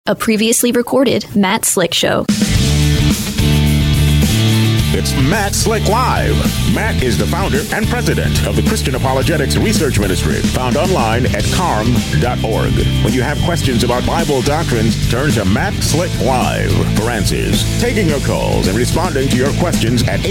A previously recorded Matt Slick Show. It's Matt Slick Live. Matt is the founder and president of the Christian Apologetics Research Ministry, found online at carm.org. When you have questions about Bible doctrines, turn to Matt Slick Live for answers. Taking your calls and responding to your questions at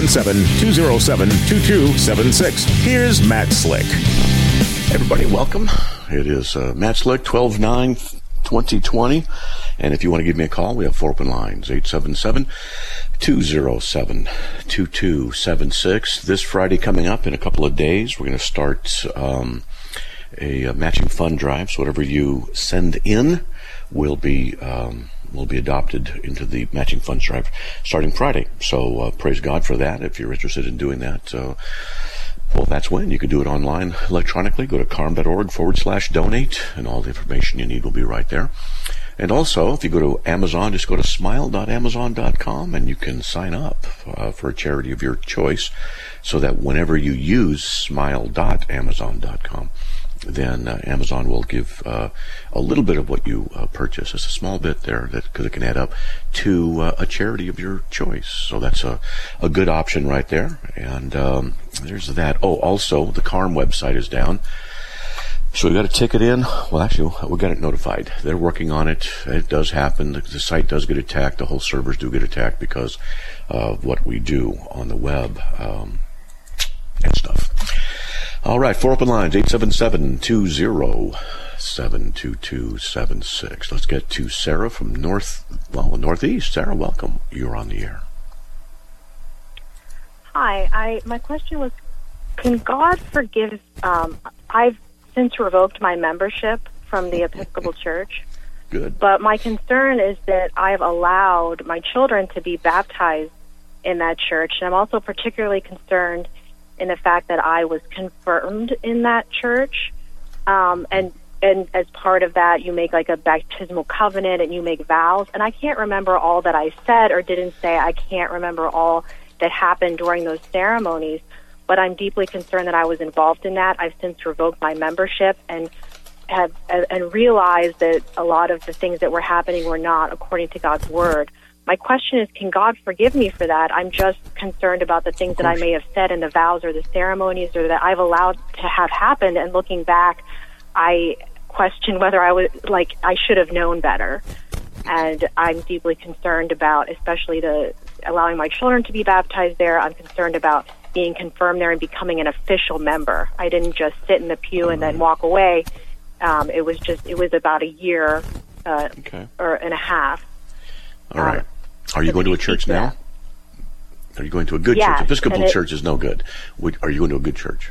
877-207-2276. Here's Matt Slick. Everybody, welcome. It is Matt Slick, 12/9/2020. And if you want to give me a call, we have 4 open lines, 877-207-2276. This Friday coming up in a couple of days, we're going to start a matching fund drive. So whatever you send in will be adopted into the matching funds drive starting Friday. So praise God for that. If you're interested in doing that, well, that's when. You can do it online electronically. Go to carm.org/donate, and all the information you need will be right there. And also, if you go to Amazon, just go to smile.amazon.com, and you can sign up for a charity of your choice, so that whenever you use smile.amazon.com, then Amazon will give a little bit of what you purchase. It's a small bit there, because it can add up to a charity of your choice. So that's a good option right there. And there's that. Oh, also, the CARM website is down. So we got a ticket in. Well, actually, we got it notified. They're working on it. It does happen. The site does get attacked. The whole servers do get attacked because of what we do on the web and stuff. All right, 4 open lines, 877-207-2276. Let's get to Sarah from Northeast. Sarah, welcome. You're on the air. Hi. My question was, can God forgive? I've since revoked my membership from the Episcopal Church. Good. But my concern is that I've allowed my children to be baptized in that church. And I'm also particularly concerned in the fact that I was confirmed in that church. And as part of that, you make like a baptismal covenant and you make vows. And I can't remember all that I said or didn't say. I can't remember all that happened during those ceremonies. But I'm deeply concerned that I was involved in that. I've since revoked my membership and realized that a lot of the things that were happening were not according to God's word. My question is, can God forgive me for that? I'm just concerned about the things that I may have said in the vows or the ceremonies or that I've allowed to have happened. And looking back, I question whether I should have known better. And I'm deeply concerned about, especially allowing my children to be baptized there. I'm concerned about being confirmed there and becoming an official member. I didn't just sit in the pew and then walk away. It was about a year or and a half. All right. Are you going to a church now? Are you going to a good church? Episcopal church is no good. Are you going to a good church?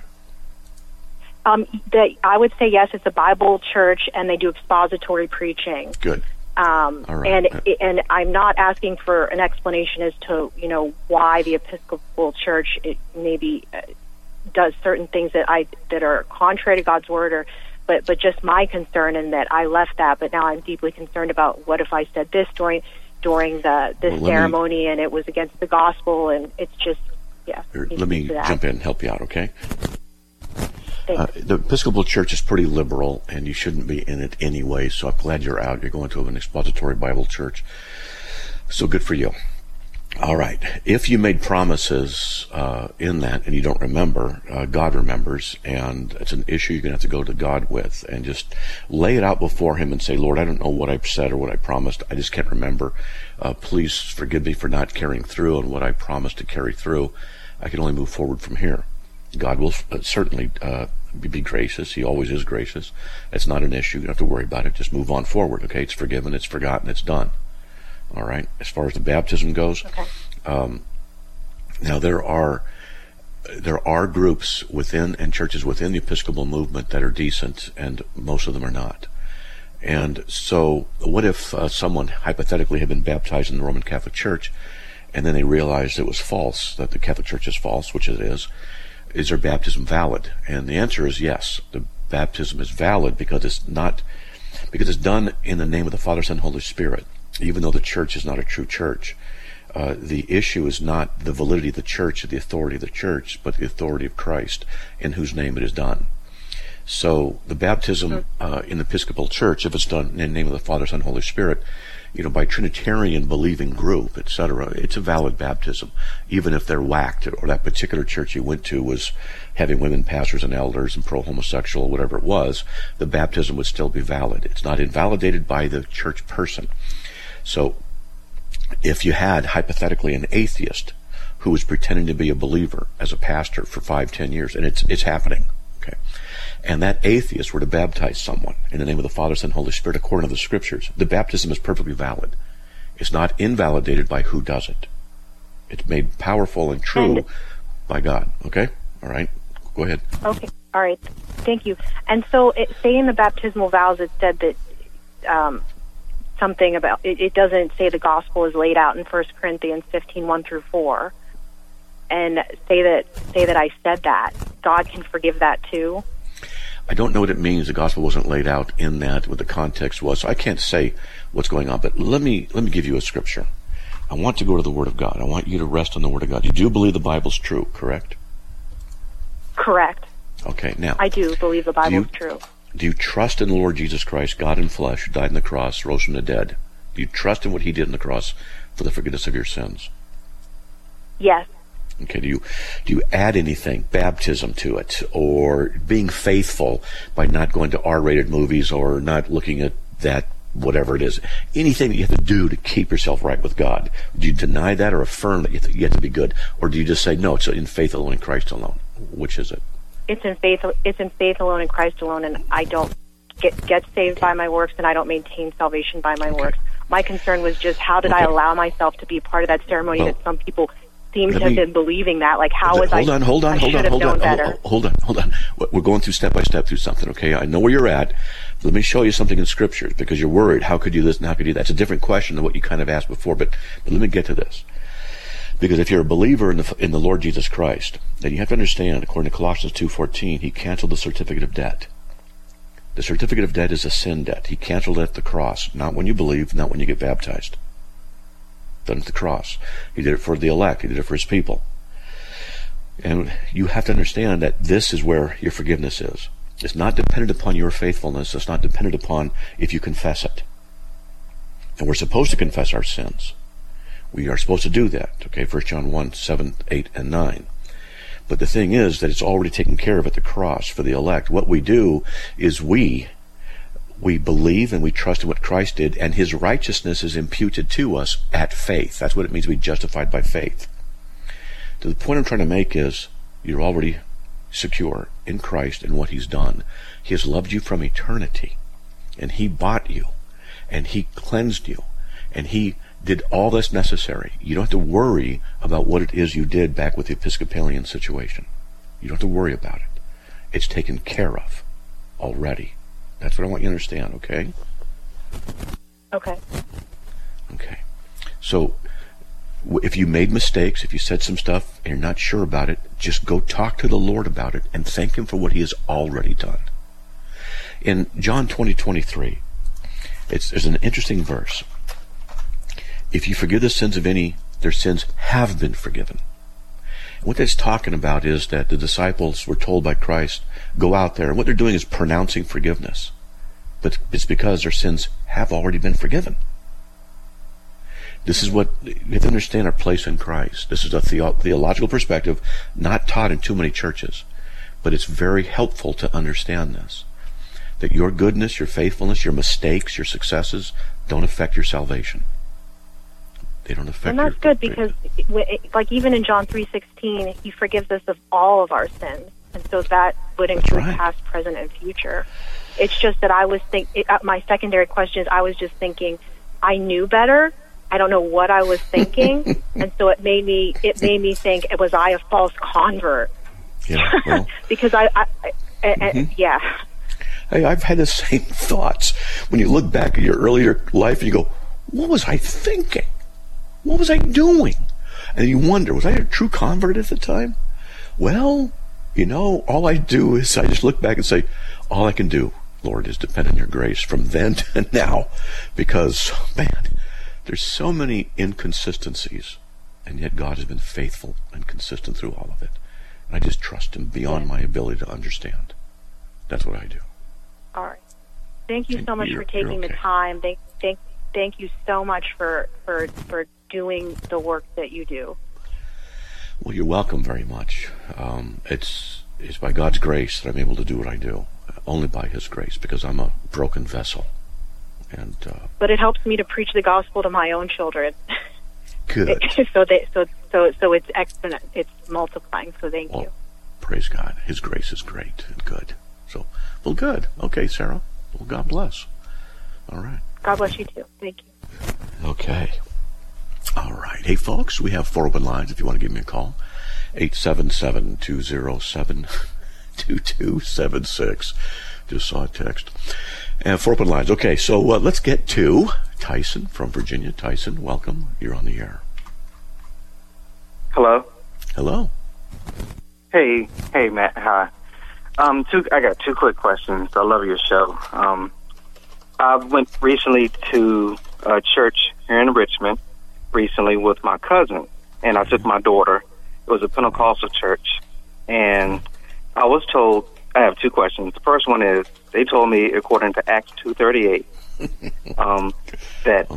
I would say yes. It's a Bible church, and they do expository preaching. Good. All right. And I'm not asking for an explanation as to why the Episcopal Church maybe does certain things that are contrary to God's word, but just my concern in that I left that, but now I'm deeply concerned about what if I said this during this ceremony and it was against the gospel, and it's just Let me jump in and help you out, okay? The Episcopal Church is pretty liberal, and you shouldn't be in it anyway, so I'm glad you're out. You're going to an expository Bible church. So good for you. All right. If you made promises in that and you don't remember, God remembers, and it's an issue you're going to have to go to God with and just lay it out before Him and say, Lord, I don't know what I've said or what I promised. I just can't remember. Please forgive me for not carrying through on what I promised to carry through. I can only move forward from here. God will certainly be gracious. He always is gracious. It's not an issue. You don't have to worry about it. Just move on forward, okay? It's forgiven, it's forgotten, it's done. All right? As far as the baptism goes, okay. Now there are groups within and churches within the Episcopal movement that are decent, and most of them are not. And so what if someone hypothetically had been baptized in the Roman Catholic Church, and then they realized it was false, that the Catholic Church is false, which it is their baptism valid? And the answer is yes. The baptism is valid because it's done in the name of the Father, Son, and Holy Spirit, even though the church is not a true church. The issue is not the validity of the church or the authority of the church, but the authority of Christ, in whose name it is done. So the baptism in the Episcopal Church, if it's done in the name of the Father, Son, Holy Spirit, by Trinitarian believing group, etc., it's a valid baptism, even if they're whacked, or that particular church you went to was having women pastors and elders and pro-homosexual, whatever it was, the baptism would still be valid. It's not invalidated by the church person. So if you had, hypothetically, an atheist who was pretending to be a believer as a pastor for 5-10 years, and it's happening, okay, and that atheist were to baptize someone in the name of the Father, Son, Holy Spirit, according to the Scriptures, the baptism is perfectly valid. It's not invalidated by who does it. It's made powerful and true by God. Okay? All right. Go ahead. Okay. All right. Thank you. And so, say in the baptismal vows, it said that something about, it doesn't say the gospel is laid out in 1 Corinthians 15:1-4. And say that I said that. God can forgive that too? I don't know what it means. The gospel wasn't laid out in that, what the context was. So I can't say what's going on. But let me give you a scripture. I want to go to the Word of God. I want you to rest on the Word of God. You do believe the Bible's true, correct? Correct. Okay, now. I do believe the Bible's true. Do you trust in the Lord Jesus Christ, God in flesh, who died on the cross, rose from the dead? Do you trust in what He did on the cross for the forgiveness of your sins? Yes. Okay, do you add anything, baptism to it, or being faithful by not going to R-rated movies or not looking at that, whatever it is, anything that you have to do to keep yourself right with God? Do you deny that or affirm that you have to be good? Or do you just say, no, it's in faith alone, in Christ alone? Which is it? It's in faith alone, in Christ alone, and I don't get saved by my works, and I don't maintain salvation by my works. My concern was just, how did I allow myself to be part of that ceremony that some people seem to have been believing that? Like, how was I? Hold on. We're going through step by step through something, okay? I know where you're at. Let me show you something in Scriptures, because you're worried. How could you do this and how could you do that? It's a different question than what you kind of asked before, but let me get to this. Because if you're a believer in the Lord Jesus Christ, then you have to understand, according to Colossians 2:14, He canceled the certificate of debt. The certificate of debt is a sin debt. He canceled it at the cross, not when you believe, not when you get baptized. Done at the cross. He did it for the elect. He did it for His people. And you have to understand that this is where your forgiveness is. It's not dependent upon your faithfulness. It's not dependent upon if you confess it. And we're supposed to confess our sins. We are supposed to do that. Okay, 1 John 1:7, 8, and 9. But the thing is that it's already taken care of at the cross for the elect. What we do is we believe and we trust in what Christ did, and His righteousness is imputed to us at faith. That's what it means to be justified by faith. To the point I'm trying to make is, you're already secure in Christ and what He's done. He has loved you from eternity, and He bought you, and He cleansed you, and He did all that's necessary. You don't have to worry about what it is you did back with the Episcopalian situation. You don't have to worry about it. It's taken care of already. That's what I want you to understand, okay? Okay. Okay. So, if you made mistakes, if you said some stuff and you're not sure about it, just go talk to the Lord about it and thank Him for what He has already done. In John 20:23, there's an interesting verse. If you forgive the sins of any, their sins have been forgiven. And what that's talking about is that the disciples were told by Christ, go out there, and what they're doing is pronouncing forgiveness. But it's because their sins have already been forgiven. This is what, you have to understand our place in Christ. This is a theological perspective, not taught in too many churches. But it's very helpful to understand this. That your goodness, your faithfulness, your mistakes, your successes don't affect your salvation. They don't affect. And that's good, because, like, even in John 3:16, He forgives us of all of our sins, and so that would include past, present, and future. It's just that I was my secondary question is, I was just thinking, I knew better. I don't know what I was thinking, and so it made me think, was I a false convert? Yeah, well, because yeah. Hey, I've had the same thoughts when you look back at your earlier life and you go, what was I thinking? What was I doing? And you wonder, was I a true convert at the time? Well, all I do is I just look back and say, all I can do, Lord, is depend on your grace from then to now. Because, man, there's so many inconsistencies, and yet God has been faithful and consistent through all of it. And I just trust Him beyond my ability to understand. That's what I do. All right. Thank you so much for taking the time. Thank you so much for doing the work that you do. Well, you're welcome very much. It's by God's grace that I'm able to do what I do. Only by His grace, because I'm a broken vessel. And but it helps me to preach the gospel to my own children. Good. So it's exponent. It's multiplying. So thank you. Praise God. His grace is great and good. So, well, good. Okay, Sarah. Well, God bless. All right. God bless you too. Thank you. Okay. All right. Hey, folks, we have 4 open lines if you want to give me a call. 877-207-2276. Just saw a text. And 4 open lines. Okay, so let's get to Tyson from Virginia. Tyson, welcome. You're on the air. Hello. Hello. Hey, Matt. Hi. I got 2 quick questions. I love your show. I went recently to a church here in Richmond recently with my cousin, and I took my daughter. It was a Pentecostal church, and I was told, I have 2 questions. The first one is, they told me, according to Acts 2:38, that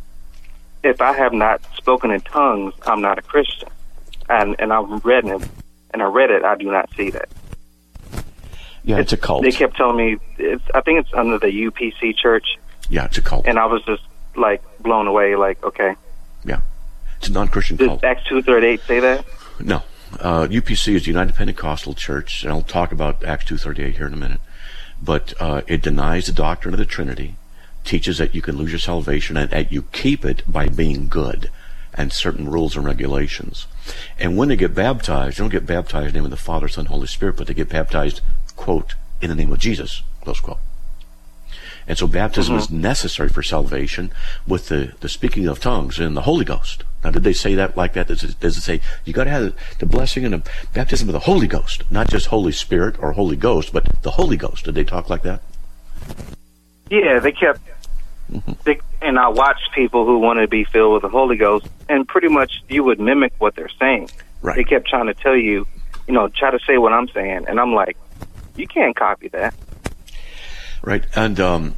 if I have not spoken in tongues, I'm not a Christian. And I read it, I do not see that. Yeah, it's a cult. They kept telling me, I think it's under the UPC church. Yeah, it's a cult. And I was just, blown away, okay. Yeah, it's a non-Christian cult. Does Acts 2:38 say that? No. UPC is the United Pentecostal Church, and I'll talk about Acts 2:38 here in a minute. But it denies the doctrine of the Trinity, teaches that you can lose your salvation, and that you keep it by being good, and certain rules and regulations. And when they get baptized, they don't get baptized in the name of the Father, Son, Holy Spirit, but they get baptized, quote, in the name of Jesus, close quote. And so baptism is necessary for salvation with the speaking of tongues and the Holy Ghost. Now, did they say that like that? Does it say you got to have the blessing and the baptism of the Holy Ghost, not just Holy Spirit or Holy Ghost, but the Holy Ghost? Did they talk like that? Yeah, they kept... and I watched people who wanted to be filled with the Holy Ghost, and pretty much you would mimic what they're saying. Right. They kept trying to tell you, try to say what I'm saying, and I'm like, you can't copy that. Right, and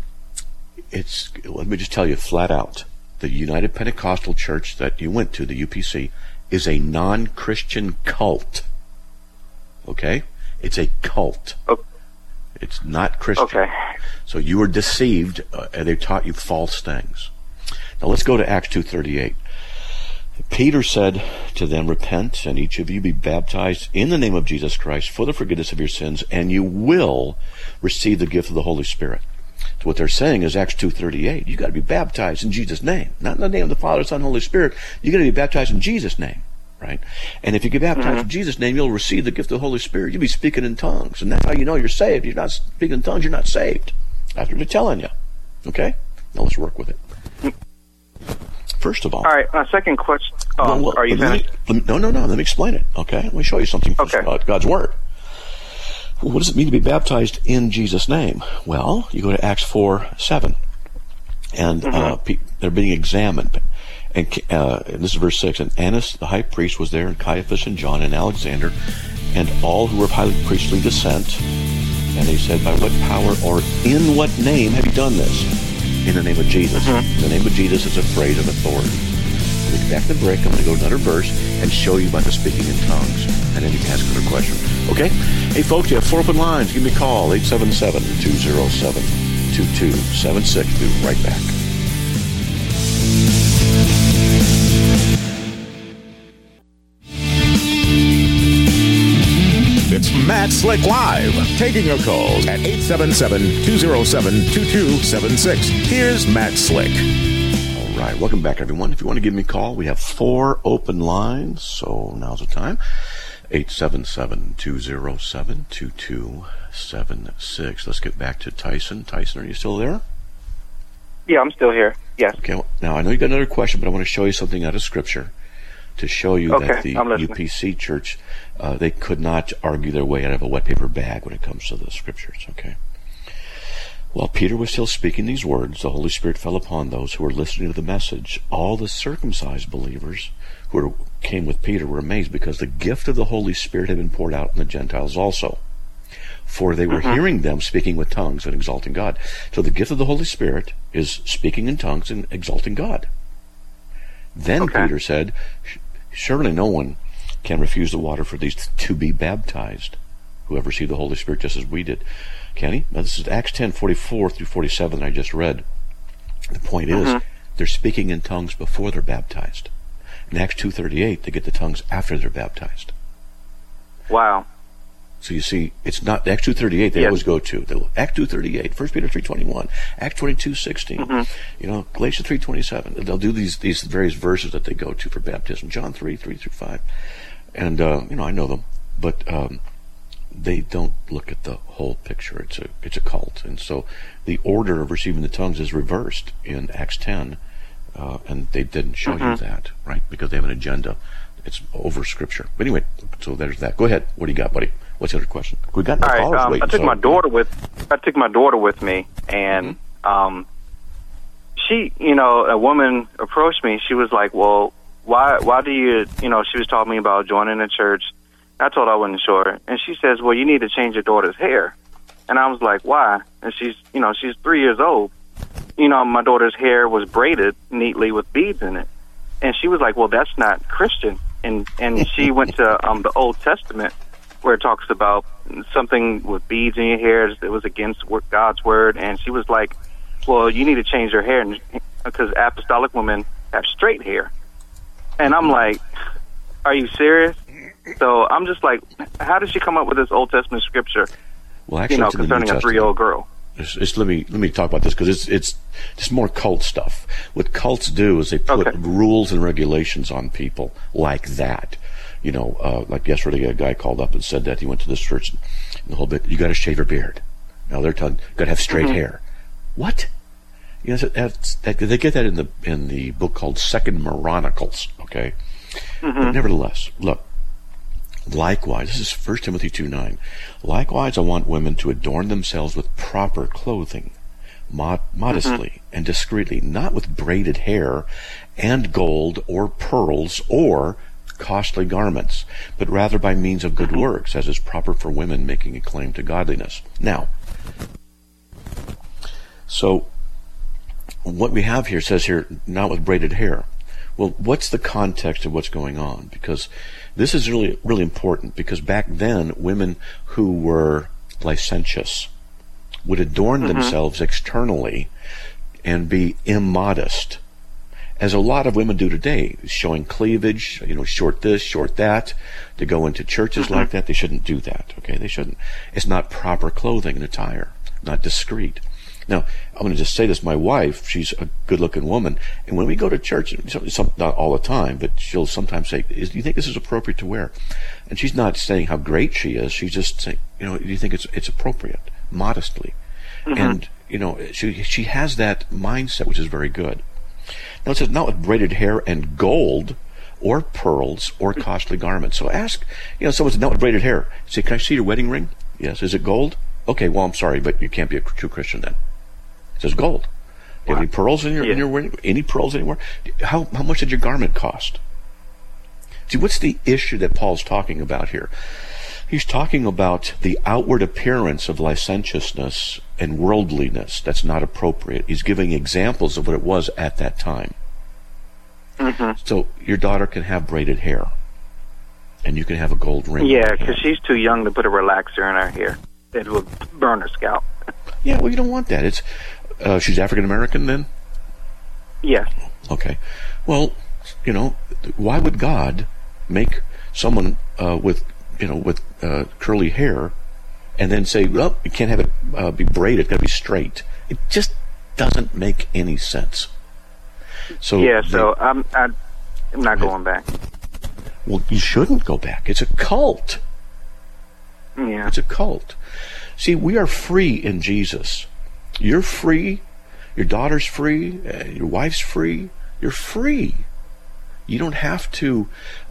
let me just tell you flat out, the United Pentecostal Church that you went to, the UPC, is a non-Christian cult. Okay? It's a cult. Okay. It's not Christian. Okay. So you were deceived, and they taught you false things. Now let's go to Acts 2:38. Peter said to them, repent, and each of you be baptized in the name of Jesus Christ for the forgiveness of your sins, and you will receive the gift of the Holy Spirit. So what they're saying is Acts 2:38. You got to be baptized in Jesus' name, not in the name of the Father, Son, Holy Spirit. You got to be baptized in Jesus' name, right? And if you get baptized in Jesus' name, you'll receive the gift of the Holy Spirit. You'll be speaking in tongues, and that's how you know you're saved. If you're not speaking in tongues, you're not saved. That's what they're telling you. Okay? Now let's work with it. First of all. All right, my second question. Are you finished? No. Let me explain it. Okay? Let me show you something from God's Word. Well, what does it mean to be baptized in Jesus' name? Well, you go to Acts 4:7, and they're being examined. And this is verse 6. And Annas, the high priest, was there, and Caiaphas and John and Alexander, and all who were of highly priestly descent. And they said, by what power or in what name have you done this? In the name of Jesus. The name of Jesus is a phrase of authority. We'll get back to the break. I'm going to go to another verse and show you about the speaking in tongues. And then you can ask another question. Okay? Hey, folks, you have 4 open lines. Give me a call, 877-207-2276. We'll be right back. It's Matt Slick Live, taking your calls at 877-207-2276. Here's Matt Slick. All right, welcome back, everyone. If you want to give me a call, we have 4 open lines, so now's the time. 877-207-2276. Let's get back to Tyson. Tyson, are you still there? Yeah, I'm still here. Yes. Okay, well, now I know you got another question, but I want to show you something out of Scripture to show you that the UPC church, they could not argue their way out of a wet paper bag when it comes to the Scriptures, okay? While Peter was still speaking these words, the Holy Spirit fell upon those who were listening to the message. All the circumcised believers who came with Peter were amazed because the gift of the Holy Spirit had been poured out on the Gentiles also. for they were hearing them speaking with tongues and exalting God. So the gift of the Holy Spirit is speaking in tongues and exalting God. Then Peter said, surely no one can refuse the water for these to be baptized, whoever received the Holy Spirit just as we did. Can he? Now this is Acts 10:44 through 47 that I just read. The point is, they're speaking in tongues before they're baptized. In Acts 2:38, they get the tongues after they're baptized. Wow. So you see, it's not Acts 2:38 they always go to. Act 2:38, 1 Peter 3:21, Act 22:16, Galatians 3:27. They'll do these various verses that they go to for baptism. John 3:3-5. And, I know them. But they don't look at the whole picture. It's a cult. And so the order of receiving the tongues is reversed in Acts 10, and they didn't show you that, right? Because they have an agenda. It's over Scripture. But anyway, so there's that. Go ahead. What do you got, buddy? What's the other question? We got no callers waiting. I took my daughter with me, and she, a woman approached me. She was like, "Well, why do you, she was talking to me about joining the church." I told her I wasn't sure, and she says, "Well, you need to change your daughter's hair." And I was like, "Why?" And she's 3 years old. My daughter's hair was braided neatly with beads in it, and she was like, "Well, that's not Christian." And she went to the Old Testament, where it talks about something with beads in your hair. It was against God's word, and she was like, "Well, you need to change your hair because apostolic women have straight hair." And I'm like, "Are you serious?" So I'm just like, how did she come up with this Old Testament scripture? Well, actually, concerning a 3-year-old girl. Let me talk about this because it's just more cult stuff. What cults do is they put rules and regulations on people like that. Like yesterday, a guy called up and said that he went to this church and the whole bit. You got to shave your beard. Now they're telling you got to have straight hair. What? They get that in the book called Second Moronicles. Okay, but nevertheless, look. Likewise, this is 1 Timothy 2:9. Likewise, I want women to adorn themselves with proper clothing, modestly and discreetly, not with braided hair and gold or pearls or costly garments, but rather by means of good works, as is proper for women making a claim to godliness. Now, so what we have here says here, not with braided hair. Well, what's the context of what's going on? Because this is really, really important, because back then, women who were licentious would adorn themselves externally and be immodest, as a lot of women do today, showing cleavage, short this, short that, to go into churches like that. They shouldn't do that, okay? They shouldn't. It's not proper clothing and attire, not discreet. Now, I'm going to just say this. My wife, she's a good-looking woman, and when we go to church, not all the time, but she'll sometimes say, "Do you think this is appropriate to wear?" And she's not saying how great she is. She's just saying, "Do you think it's appropriate?" Modestly. And, she has that mindset, which is very good. Now, it says, not with braided hair and gold or pearls or costly garments. So ask, someone said, not with braided hair. Say, "Can I see your wedding ring?" "Yes." "Is it gold?" "Okay, well, I'm sorry, but you can't be a true Christian then." It says gold. Do you have any pearls in your wedding? Any pearls anywhere? How much did your garment cost? See, what's the issue that Paul's talking about here? He's talking about the outward appearance of licentiousness and worldliness that's not appropriate. He's giving examples of what it was at that time. So your daughter can have braided hair, and you can have a gold ring. Yeah, because she's too young to put a relaxer in her hair. It would burn her scalp. Yeah, well, you don't want that. It's she's African American then? Yes. Okay. Well, why would God make someone with curly hair and then say, "Well, you can't have it be braided; it's got to be straight"? It just doesn't make any sense. So I'm not going back. Well, you shouldn't go back. It's a cult. Yeah. It's a cult. See, we are free in Jesus. You're free. Your daughter's free. Your wife's free. You're free. You don't have to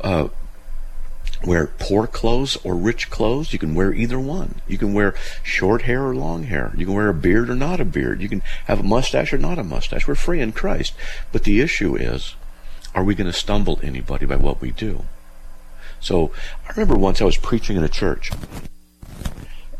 wear poor clothes or rich clothes. You can wear either one. You can wear short hair or long hair. You can wear a beard or not a beard. You can have a mustache or not a mustache. We're free in Christ. But the issue is, are we going to stumble anybody by what we do? So I remember once I was preaching in a church,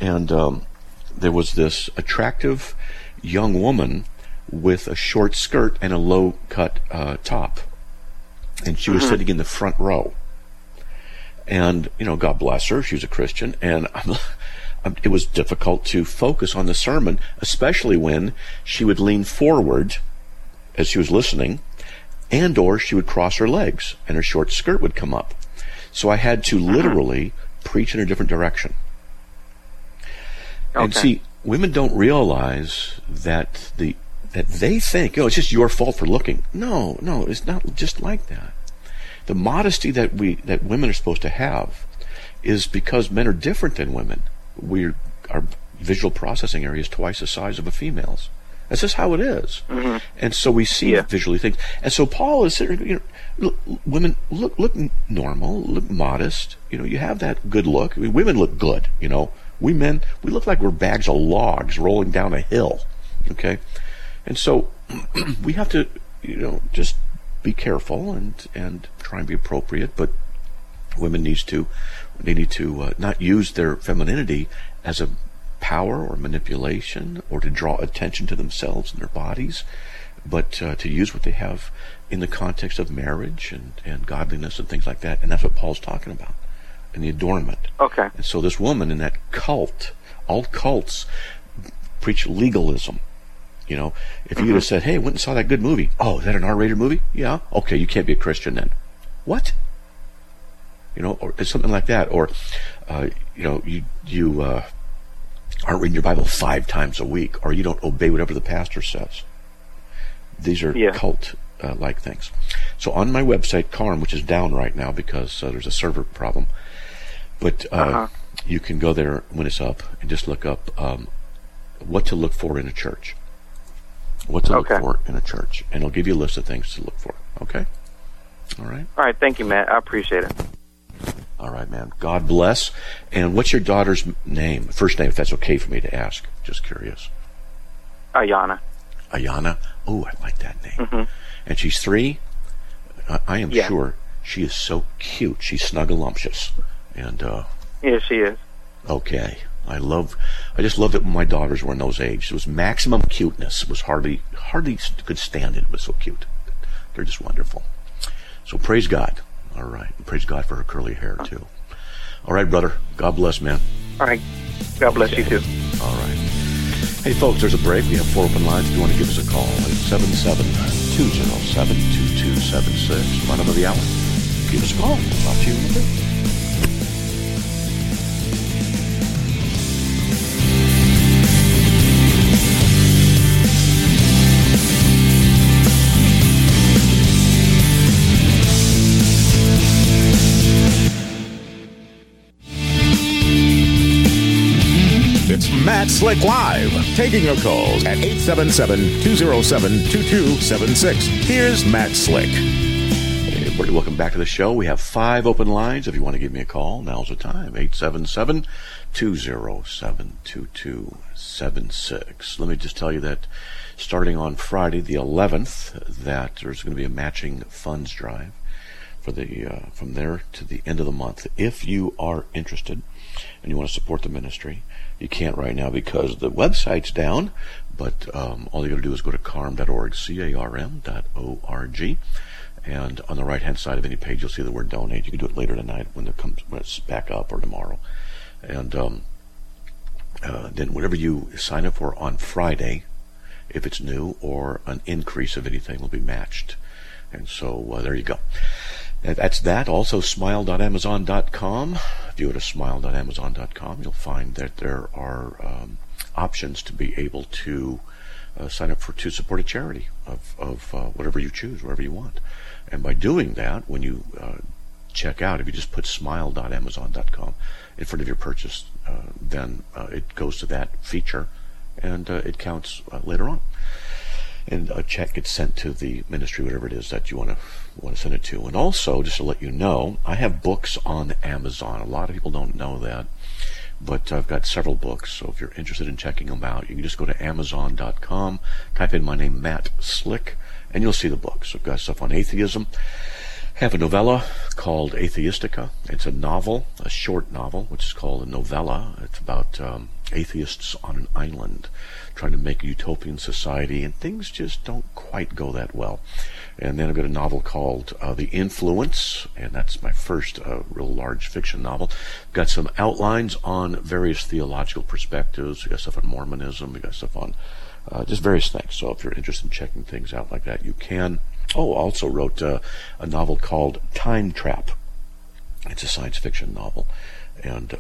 And there was this attractive young woman with a short skirt and a low-cut top. And she was sitting in the front row. And, God bless her, she was a Christian, and it was difficult to focus on the sermon, especially when she would lean forward as she was listening, and or she would cross her legs, and her short skirt would come up. So I had to literally preach in a different direction. Okay. And see, women don't realize that they think, it's just your fault for looking. No, it's not just like that. The modesty that women are supposed to have is because men are different than women. Our visual processing area is twice the size of a female's. That's just how it is. Mm-hmm. And so we see visually things. And so Paul is saying, women look normal, look modest. You have that good look. I mean, women look good. We men, we look like we're bags of logs rolling down a hill. Okay, and so we have to, just be careful and try and be appropriate. But women need to not use their femininity as a power or manipulation or to draw attention to themselves and their bodies, but to use what they have in the context of marriage and godliness and things like that. And that's what Paul's talking about in the adornment. Okay. And so this woman in that cult, all cults preach legalism. If you would have said, hey, went and saw that good movie. Oh, is that an R-rated movie? Yeah. Okay, you can't be a Christian then. What? Or something like that. Or, you aren't reading your Bible 5 times a week, or you don't obey whatever the pastor says. These are cult-like things. So on my website, Carm, which is down right now because there's a server problem, but you can go there when it's up and just look up what to look for in a church. What to look for in a church. And it'll give you a list of things to look for. Okay? All right? All right. Thank you, Matt. I appreciate it. All right, man. God bless. And what's your daughter's name? First name, if that's okay for me to ask. Just curious. Ayana. Ayana? Oh, I like that name. Mm-hmm. And she's 3? I am sure she is so cute. She's snuggalumptious. And, yeah, she is. Okay. I just loved it when my daughters were in those ages. It was maximum cuteness. It was hardly could stand it. It was so cute. They're just wonderful. So praise God. All right. And praise God for her curly hair, too. All right, brother. God bless, man. All right. God bless you, too. All right. Hey, folks, there's a break. We have 4 open lines. If you want to give us a call, it's 77207-2276. Bottom of the hour. Give us a call. Talk to you in a bit. Matt Slick Live, taking your calls at 877-207-2276. Here's Matt Slick. Hey, everybody, welcome back to the show. We have 5 open lines. If you want to give me a call, now's the time. 877-207-2276. Let me just tell you that starting on Friday the 11th, that there's going to be a matching funds drive for the from there to the end of the month. If you are interested and you want to support the ministry, you can't right now because the website's down, but all you got to do is go to carm.org, carm.org, and on the right-hand side of any page, you'll see the word donate. You can do it later tonight when it's back up, or tomorrow. And then whatever you sign up for on Friday, if it's new, or an increase of anything, will be matched. And so there you go. That's that. Also, smile.amazon.com. If you go to smile.amazon.com, you'll find that there are options to be able to sign up to support a charity of whatever you choose, wherever you want. And by doing that, when you check out, if you just put smile.amazon.com in front of your purchase, then it goes to that feature, and it counts later on. And a check gets sent to the ministry, whatever it is that you want to send it to. And also, just to let you know, I have books on Amazon. A lot of people don't know that, but I've got several books. So if you're interested in checking them out, you can just go to Amazon.com, type in my name, Matt Slick, and you'll see the books. I've got stuff on atheism, have a novella called Atheistica. It's a novel, a short novel, which is called a novella. It's about atheists on an island trying to make a utopian society, and things just don't quite go that well. And then I've got a novel called The Influence, and that's my first real large fiction novel. Got some outlines on various theological perspectives. We got stuff on Mormonism. We got stuff on just various things. So if you're interested in checking things out like that, you can. Oh, also wrote a novel called Time Trap. It's a science fiction novel, and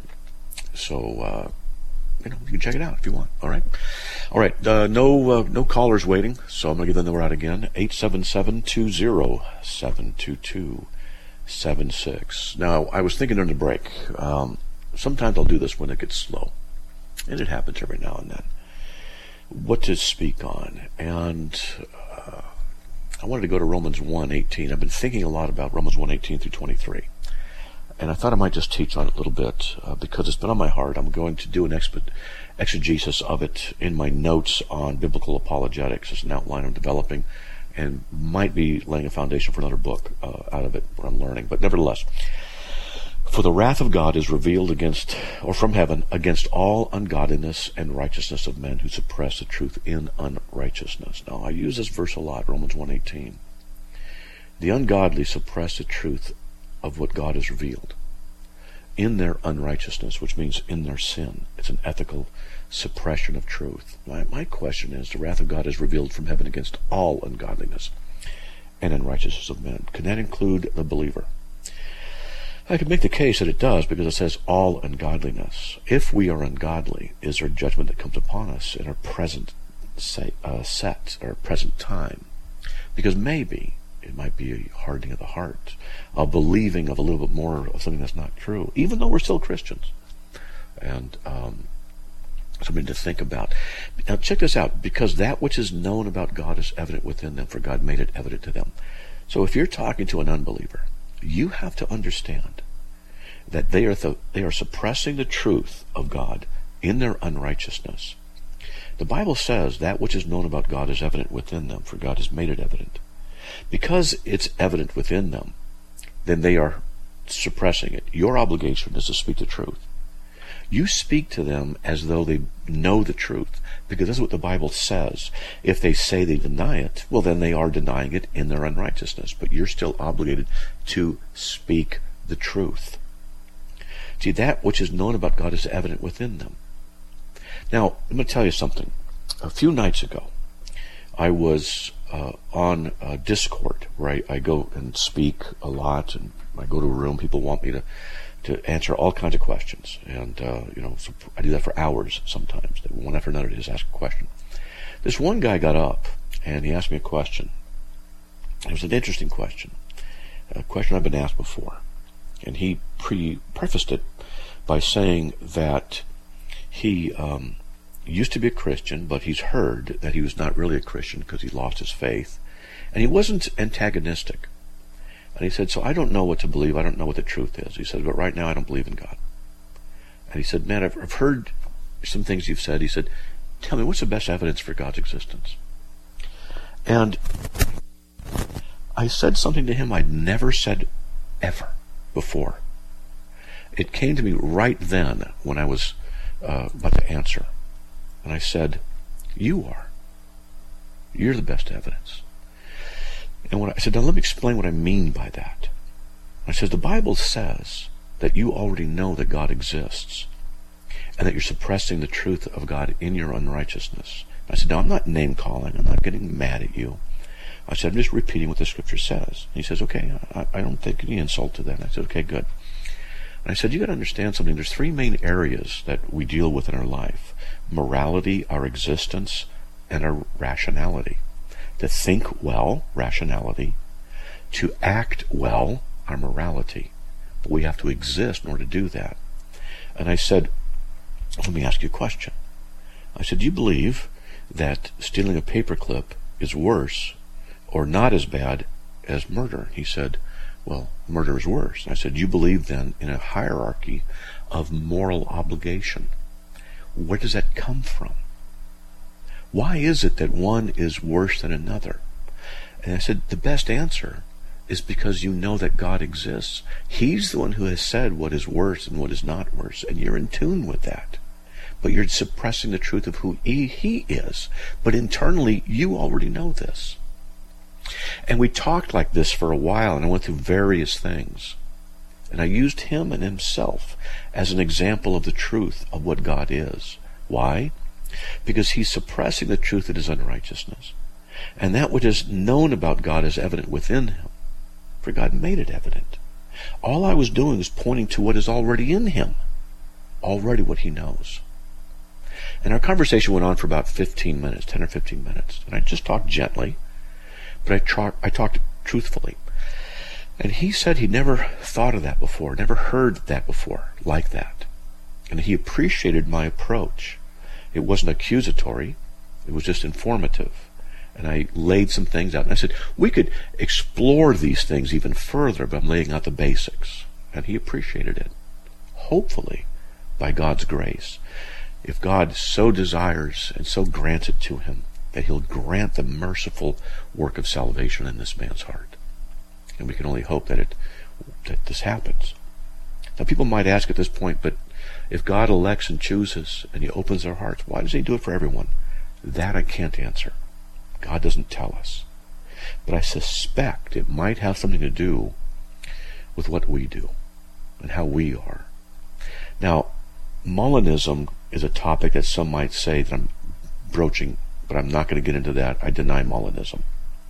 you can check it out if you want. All right. No callers waiting, so I'm going to give the number out again, 877-207-2276. Now, I was thinking during the break, sometimes I'll do this when it gets slow, and it happens every now and then, what to speak on. And I wanted to go to Romans 1:18. I've been thinking a lot about Romans 1:18 through 23. And I thought I might just teach on it a little bit because it's been on my heart. I'm going to do an exegesis of it in my notes on biblical apologetics. It's an outline I'm developing and might be laying a foundation for another book out of it where I'm learning. But nevertheless, for the wrath of God is revealed against, or from heaven, against all ungodliness and righteousness of men who suppress the truth in unrighteousness. Now, I use this verse a lot, Romans 1:18. The ungodly suppress the truth of what God has revealed in their unrighteousness, which means in their sin. It's an ethical suppression of truth. My question is, the wrath of God is revealed from heaven against all ungodliness and unrighteousness of men. Can that include the believer? I could make the case that it does, because it says all ungodliness. If we are ungodly, is there judgment that comes upon us in our present set, or present time? Because maybe it might be a hardening of the heart, a believing of a little bit more of something that's not true, even though we're still Christians. And something to think about. Now check this out, because that which is known about God is evident within them, for God made it evident to them. So if you're talking to an unbeliever, you have to understand that they are suppressing the truth of God in their unrighteousness. The Bible says that which is known about God is evident within them, for God has made it evident. Because it's evident within them, then they are suppressing it. Your obligation is to speak the truth. You speak to them as though they know the truth, because that's what the Bible says. If they say they deny it, well, then they are denying it in their unrighteousness. But you're still obligated to speak the truth. See, that which is known about God is evident within them. Now, I'm going to tell you something. A few nights ago, I was on Discord, where I go and speak a lot, and I go to a room. People want me to answer all kinds of questions, and so I do that for hours sometimes. One after another, just ask a question. This one guy got up and he asked me a question. It was an interesting question, a question I've been asked before, and he prefaced it by saying that he used to be a Christian, but he's heard that he was not really a Christian because he lost his faith, and he wasn't antagonistic. And he said, so I don't know what to believe. I don't know what the truth is. He said, but right now I don't believe in God. And he said, man, I've heard some things you've said. He said, tell me, what's the best evidence for God's existence? And I said something to him I'd never said ever before. It came to me right then when I was about to answer. And I said, you are. You're the best evidence. And I said, now let me explain what I mean by that. I said, the Bible says that you already know that God exists and that you're suppressing the truth of God in your unrighteousness. I said, now I'm not name-calling. I'm not getting mad at you. I said, I'm just repeating what the Scripture says. And he says, okay, I don't take any insult to that. And I said, okay, good. And I said, you got to understand something. There's three main areas that we deal with in our life: morality, our existence, and our rationality. To think well, rationality. To act well, our morality. But we have to exist in order to do that. And I said, let me ask you a question. I said, do you believe that stealing a paperclip is worse or not as bad as murder? He said, well, murder is worse. And I said, you believe then in a hierarchy of moral obligation. Where does that come from? Why is it that one is worse than another? And I said, the best answer is because you know that God exists. He's the one who has said what is worse and what is not worse, and you're in tune with that. But you're suppressing the truth of who he is. But internally, you already know this. And we talked like this for a while, and I went through various things. And I used him and himself as an example of the truth of what God is. Why? Because he's suppressing the truth that is unrighteousness. And that which is known about God is evident within him. For God made it evident. All I was doing is pointing to what is already in him. Already what he knows. And our conversation went on for about 15 minutes, 10 or 15 minutes. And I just talked gently, but I talked truthfully. And he said he'd never thought of that before, never heard that before, like that. And he appreciated my approach. It wasn't accusatory, it was just informative. And I laid some things out. And I said, we could explore these things even further, but I'm laying out the basics. And he appreciated it. Hopefully, by God's grace. If God so desires and so grants it to him, that he'll grant the merciful work of salvation in this man's heart. And we can only hope that this happens. Now people might ask at this point, but if God elects and chooses and he opens their hearts, why does he do it for everyone? That I can't answer. God doesn't tell us. But I suspect it might have something to do with what we do and how we are. Now, Molinism is a topic that some might say that I'm broaching, but I'm not going to get into that. I deny Molinism.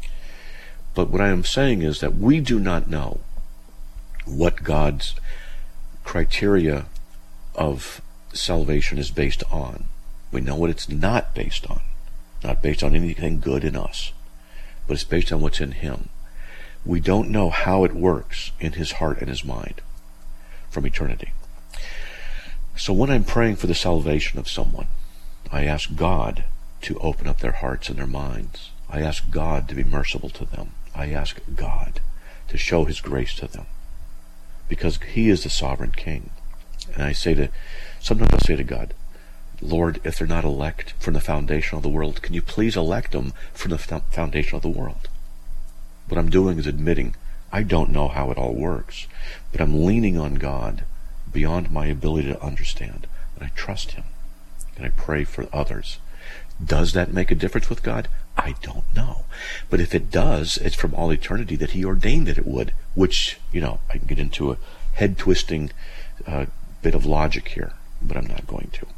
But what I am saying is that we do not know what God's criteria of salvation is based on. We know what it's not based on. Not based on anything good in us, but it's based on what's in him. We don't know how it works in his heart and his mind from eternity. So when I'm praying for the salvation of someone, I ask God to open up their hearts and their minds. I ask God to be merciful to them. I ask God to show his grace to them, because he is the sovereign king. And sometimes I'll say to God, Lord, if they're not elect from the foundation of the world, can you please elect them from the foundation of the world? What I'm doing is admitting I don't know how it all works, but I'm leaning on God beyond my ability to understand, and I trust him, and I pray for others. Does that make a difference with God? I don't know. But if it does, it's from all eternity that he ordained that it would, which, I can get into a head-twisting bit of logic here, but I'm not going to.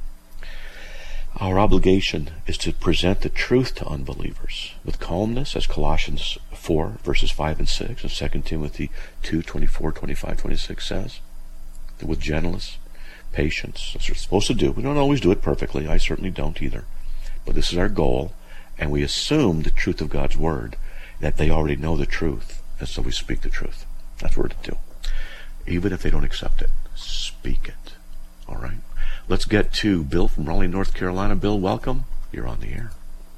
Our obligation is to present the truth to unbelievers with calmness, as Colossians 4, verses 5 and 6, and 2 Timothy 2, 24, 25, 26 says. With gentleness, patience, as we're supposed to do. We don't always do it perfectly. I certainly don't either. But this is our goal, and we assume the truth of God's word, that they already know the truth, and so we speak the truth. That's what we're to do. Even if they don't accept it, speak it. All right? Let's get to Bill from Raleigh, North Carolina. Bill, welcome. You're on the air.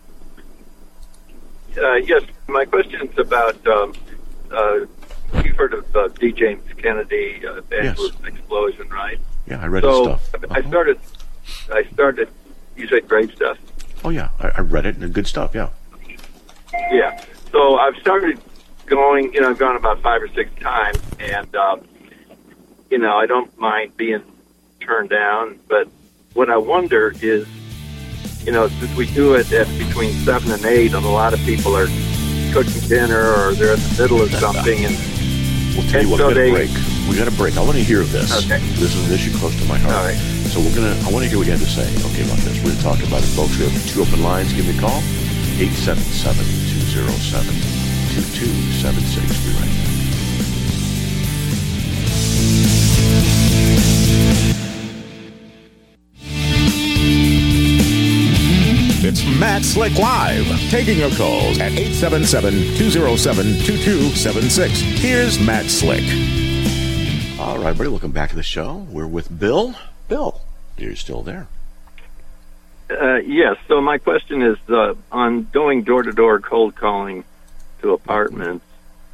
Yes, my question's about, you've heard of D. James Kennedy, Evangelist Explosion, right? Yeah, I read his stuff. I started, you said great stuff? Oh, yeah, I read it, and good stuff, yeah. Yeah, so I've started going, I've gone about 5 or 6 times, and, I don't mind being turned down, but what I wonder is, since we do it at between 7 and 8, and a lot of people are cooking dinner or they're in the middle of something, and we'll tell you what, we got a break. I want to hear this. Okay. This is an issue close to my heart. All right. So I want to hear what you have to say, about this. We're going to talk about it, folks. We have 2 open lines. Give me a call, 877-207-2276. Be right back. It's Matt Slick Live, taking your calls at 877-207-2276. Here's Matt Slick. All right, everybody, welcome back to the show. We're with Bill. Bill, you're still there. Yes, so my question is on going door-to-door cold calling to apartments,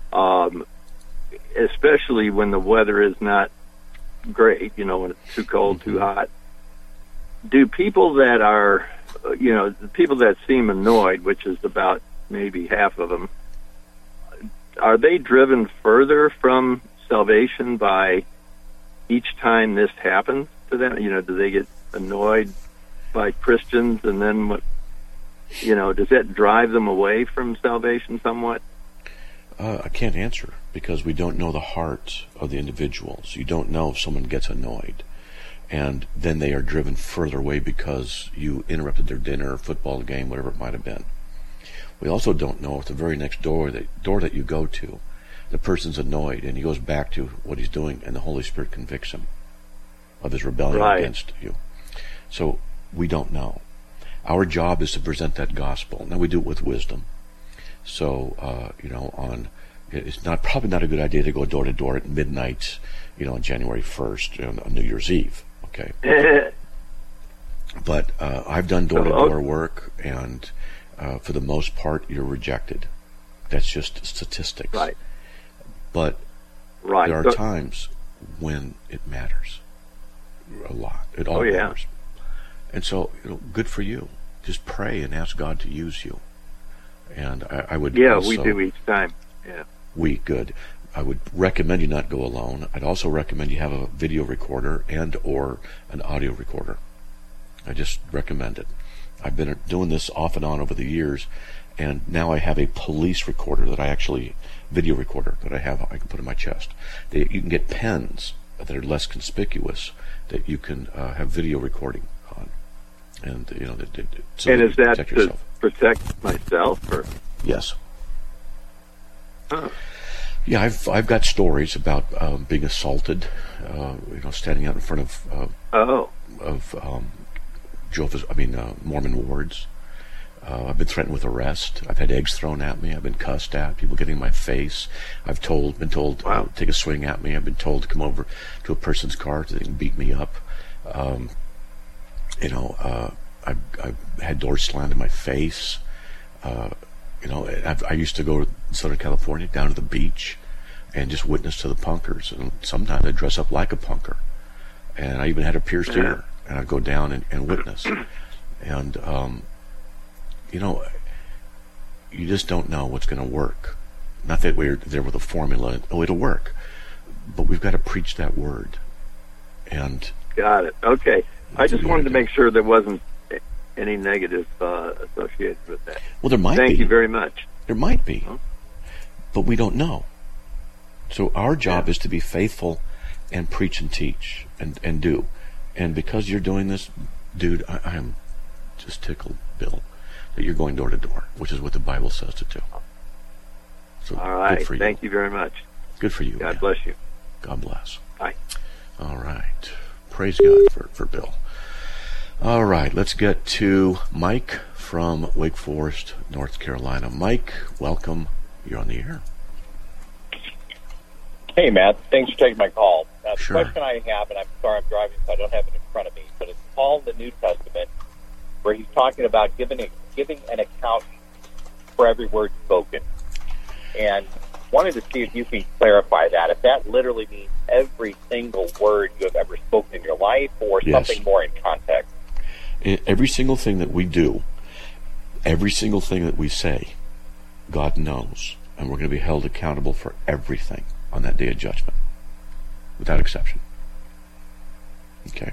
especially when the weather is not great, when it's too cold, too hot. Do people that are, the people that seem annoyed, which is about maybe half of them, are they driven further from salvation by each time this happens to them? Do they get annoyed by Christians, and then what? Does that drive them away from salvation somewhat? I can't answer, because we don't know the heart of the individuals. You don't know if someone gets annoyed, and then they are driven further away because you interrupted their dinner, football game, whatever it might have been. We also don't know if the very next door that you go to, the person's annoyed and he goes back to what he's doing, and the Holy Spirit convicts him of his rebellion against you. So we don't know. Our job is to present that gospel. Now, we do it with wisdom. So, it's probably not a good idea to go door to door at midnight, on January 1st, on New Year's Eve. Okay. But I've done door to door work, and for the most part, you're rejected. That's just statistics. Right. But there are times when it matters a lot. It all matters. And so, good for you. Just pray and ask God to use you. And I would also, we do each time. Yeah. Good. I would recommend you not go alone. I'd also recommend you have a video recorder and or an audio recorder. I just recommend it. I've been doing this off and on over the years, and now I have a police recorder video recorder that I can put in my chest. You can get pens that are less conspicuous that you can have video recording on. And, so and is that to yourself. Protect myself? Or? Yes. Huh. Yeah, I've got stories about being assaulted, standing out in front of Mormon wards. I've been threatened with arrest. I've had eggs thrown at me. I've been cussed at. People getting in my face. I've been told take a swing at me. I've been told to come over to a person's car so they can beat me up. I've had doors slammed in my face. I used to go to Southern California, down to the beach, and just witness to the punkers. And sometimes I'd dress up like a punker. And I even had a pierced ear. And I'd go down and witness. And, you just don't know what's going to work. Not that we're there with a formula. It'll work. But we've got to preach that word. And got it. Okay. I just wanted to make sure there wasn't any negative associated with that. Well, there might be. Thank you very much. There might be. Huh? But we don't know. So our job is to be faithful and preach and teach and do. And because you're doing this, dude, I'm just tickled, Bill, that you're going door to door, which is what the Bible says to do. So all right. Good for you. Thank you very much. Good for you. God bless you. God bless. Bye. All right. Praise God for Bill. All right. Let's get to Mike from Wake Forest, North Carolina. Mike, welcome. You're on the air. Hey, Matt. Thanks for taking my call. Sure. The question I have, and I'm sorry I'm driving, so I don't have it in front of me, but it's Paul in the New Testament, where he's talking about giving an account for every word spoken. And wanted to see if you can clarify that, if that literally means every single word you have ever spoken in your life, or something more in context. Every single thing that we do, every single thing that we say, God knows, and we're going to be held accountable for everything on that day of judgment, without exception. Okay.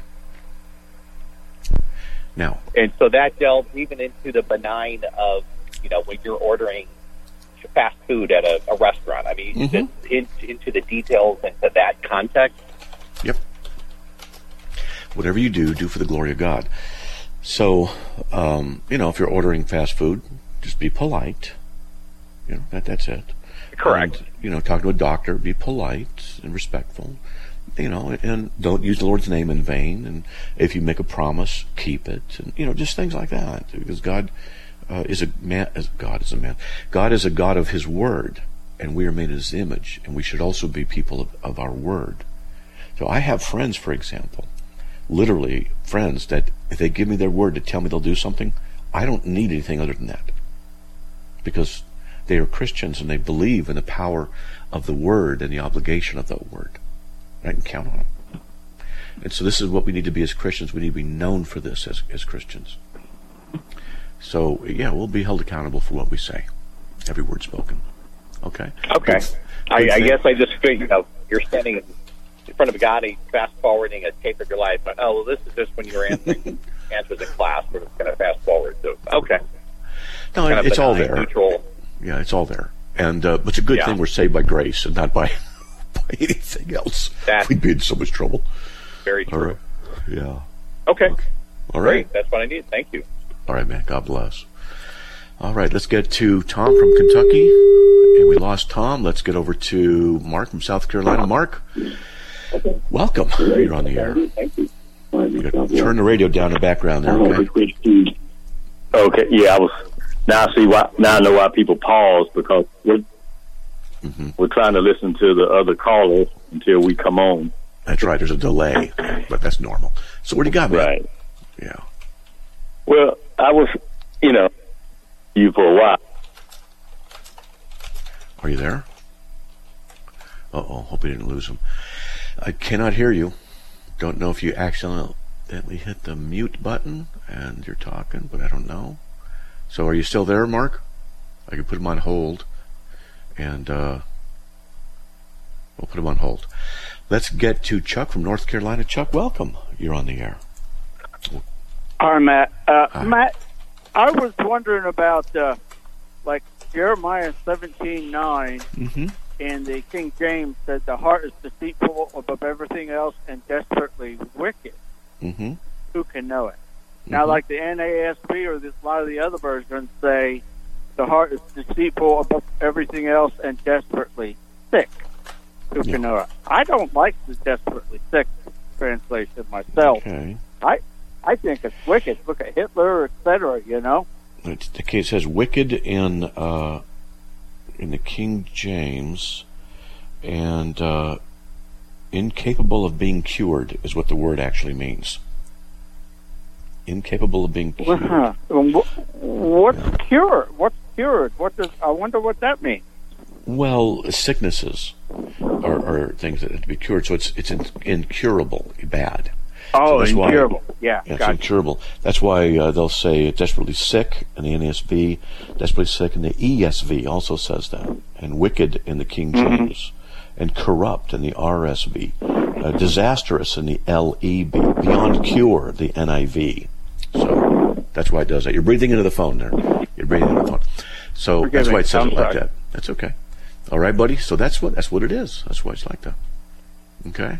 Now, and so that delves even into the benign of, when you're ordering fast food at a restaurant. I mean, into the details, into that context. Yep. Whatever you do for the glory of God. So, if you're ordering fast food, just be polite. That's it. Correct. And, talk to a doctor, be polite and respectful, and don't use the Lord's name in vain. And if you make a promise, keep it. And, just things like that. Because God is a man. God is a God of His Word, and we are made in His image, and we should also be people of our Word. So I have friends, for example, literally friends that if they give me their word to tell me they'll do something, I don't need anything other than that. Because they are Christians and they believe in the power of the Word and the obligation of that Word. I can count on them. And so this is what we need to be as Christians. We need to be known for this as Christians. So, we'll be held accountable for what we say. Every word spoken. Okay. Okay. I guess I just figured, you're standing in front of God, he's fast-forwarding a tape of your life. But, well, this is just when you're answering answers in class. We're just going to fast-forward. So, okay. No, it's all there. Neutral. Yeah, it's all there. And but it's a good thing we're saved by grace and not by anything else. We'd be in so much trouble. Very true. All right. Yeah. Okay. All right. Great. That's what I need. Thank you. All right, man. God bless. All right, let's get to Tom from Kentucky. And we lost Tom. Let's get over to Mark from South Carolina. Mark, welcome. You're on the air. Thank you. Turn the radio down in the background there, okay? Okay, yeah, now I know why people pause, because we're trying to listen to the other callers until we come on. That's right, there's a delay, but that's normal. So what do you got, man? Right. Yeah. Well, I was, you for a while. Are you there? Uh-oh, hope we didn't lose him. I cannot hear you. Don't know if you accidentally hit the mute button and you're talking, but I don't know. So are you still there, Mark? I can put him on hold, and we'll put him on hold. Let's get to Chuck from North Carolina. Chuck, welcome. You're on the air. Hi, Matt. Hi. Matt, I was wondering about, Jeremiah 17:9, and the King James said, the heart is deceitful above everything else and desperately wicked. Who can know it? Now, like the NASB or a lot of the other versions say, the heart is deceitful above everything else and desperately sick. Who can know it? I don't like the desperately sick translation myself. Okay. I think it's wicked. Look at Hitler, etc. It says wicked in the King James, and incapable of being cured is what the word actually means. Incapable of being cured. What's cured? What's cured? I wonder what that means. Well, sicknesses are things that have to be cured, so it's incurable, bad. Oh, so incurable. It's incurable. That's why they'll say desperately sick in the NASB, desperately sick in the ESV also says that, and wicked in the King James, and corrupt in the RSV, disastrous in the LEB, beyond cure, the NIV. So that's why it does that. You're breathing into the phone there. You're breathing into the phone. So that's why it says it like that. That's okay. All right, buddy. So that's what it is. That's why it's like that. Okay.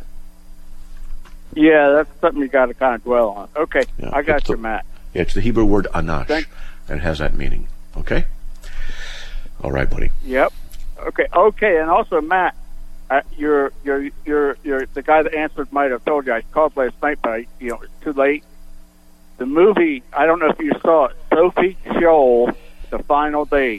Yeah, that's something you got to kind of dwell on. Okay, yeah, I got you, Matt. Yeah, it's the Hebrew word anash, and it has that meaning. Okay. All right, buddy. Yep. Okay, and also, Matt, you're the guy that answered might have told you I called last night, but it's too late. The movie, I don't know if you saw it, Sophie Scholl, The Final Days.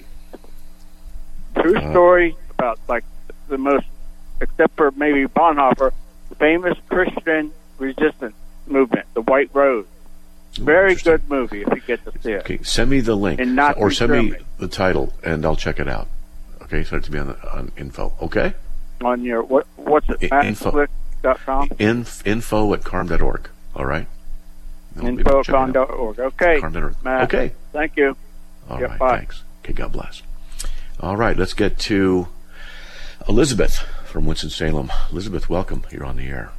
True story about the most, except for maybe Bonhoeffer, famous Christian resistance movement, the White Rose. Very good movie if you get to see it. Okay, send me the link, or send me the title, and I'll check it out. Okay, send it to me on info. Okay. On your what's it? MattSlick.com. Info@carm.org. All right. Info@carm.org. Okay. Carm.org. Matt, okay. Thank you. All right. Bye. Thanks. Okay. God bless. All right. Let's get to Elizabeth from Winston-Salem. Elizabeth, welcome. You're on the air.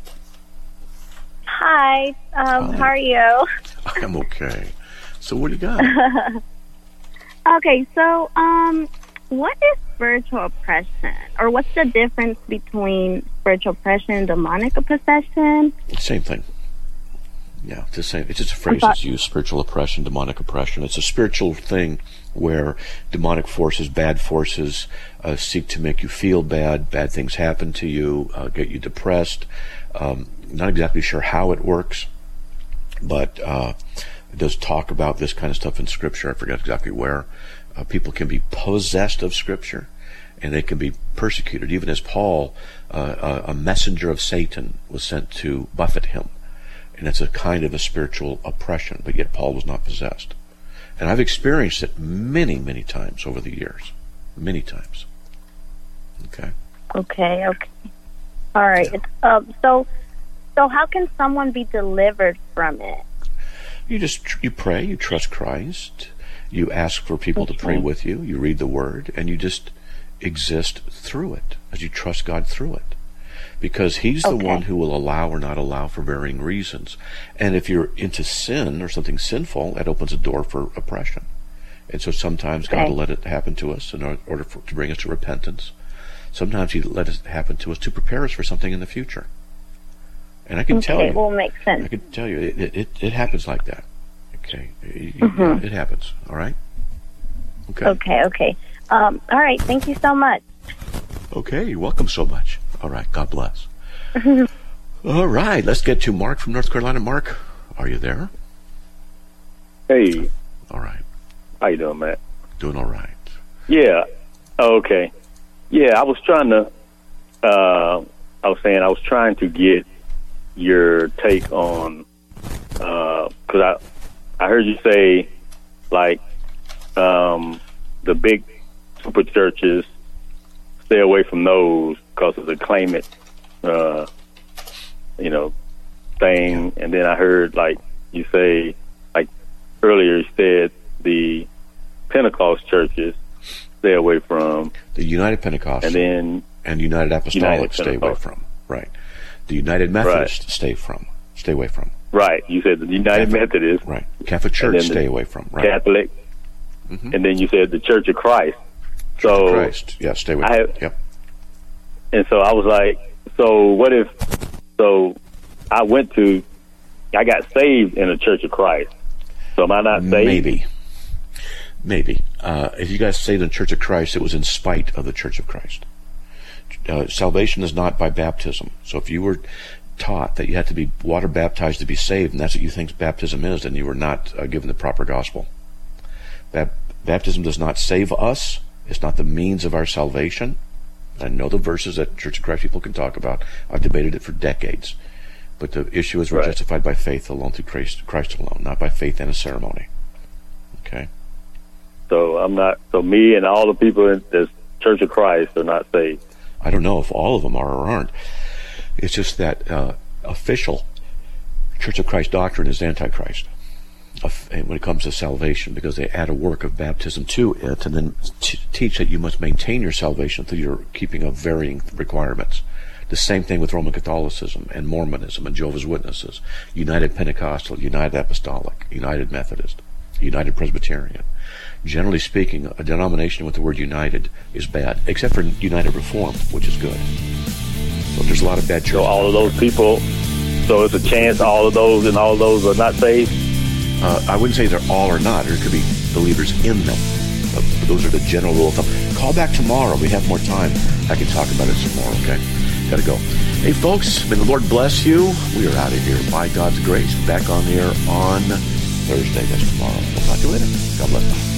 Hi. How are you? I'm okay. So what do you got? Okay, so what is spiritual oppression? Or what's the difference between spiritual oppression and demonic possession? Same thing. Yeah, it's the same. It's just a phrase that's used, spiritual oppression, demonic oppression. It's a spiritual thing where demonic forces, bad forces, seek to make you feel bad. Bad things happen to you, get you depressed. Not exactly sure how it works, but it does talk about this kind of stuff in Scripture. I forget exactly where. People can be possessed of Scripture, and they can be persecuted. Even as Paul, a messenger of Satan, was sent to buffet him. And it's a kind of a spiritual oppression, but yet Paul was not possessed. And I've experienced it many, many times over the years. Many times. Okay. Okay. All right. Yeah. So how can someone be delivered from it? You pray, you trust Christ, you ask for people to pray with you, you read the Word, and you just exist through it, as you trust God through it. Because He's the one who will allow or not allow for varying reasons. And if you're into sin or something sinful, that opens a door for oppression. And so sometimes God will let it happen to us in order to bring us to repentance. Sometimes He let it happen to us to prepare us for something in the future. And I can tell you. Well, makes sense. I can tell you, it happens like that. Okay? It happens. All right? Okay. Okay. All right. Thank you so much. Okay. You're welcome so much. All right. God bless. All right. Let's get to Mark from North Carolina. Mark, are you there? Hey. All right. How you doing, Matt? Doing all right. Yeah. Okay. Yeah, I was trying to, I was trying to get your take on, because I heard you say, like, the big super churches, stay away from those because of the claimant, thing. And then I heard, like, you say, like, earlier you said the Pentecost churches stay away from. The United Pentecostal and United Apostolic stay away from. Right. The United Methodist stay away from. Right. You said the United Methodist. Right. Catholic Church stay away from. Right. Catholic. Mm-hmm. And then you said the Church of Christ. Church of Christ. Yeah, stay away from. Yep. And so I was like, so what if, I got saved in the Church of Christ. So am I not saved? Maybe. If you guys saved in the Church of Christ, it was in spite of the Church of Christ. Salvation is not by baptism. So if you were taught that you had to be water baptized to be saved, and that's what you think baptism is, then you were not given the proper gospel. Baptism does not save us. It's not the means of our salvation. I know the verses that Church of Christ people can talk about. I've debated it for decades. But the issue is we're justified by faith alone through Christ alone, not by faith and a ceremony. Okay? So me and all the people in this Church of Christ are not saved. I don't know if all of them are or aren't. It's just that official Church of Christ doctrine is Antichrist when it comes to salvation, because they add a work of baptism to it and then teach that you must maintain your salvation through your keeping of varying requirements. The same thing with Roman Catholicism and Mormonism and Jehovah's Witnesses, United Pentecostal, United Apostolic, United Methodist, United Presbyterian. Generally speaking, a denomination with the word united is bad, except for United Reformed, which is good. So there's a lot of bad churches. So all of those people, so it's a chance all of those are not saved? I wouldn't say they're all or not. There could be believers in them. But those are the general rule of thumb. Call back tomorrow. We have more time. I can talk about it some more, okay? Gotta go. Hey, folks, may the Lord bless you. We are out of here by God's grace. Back on the air on Thursday. That's tomorrow. We'll talk to you later. God bless.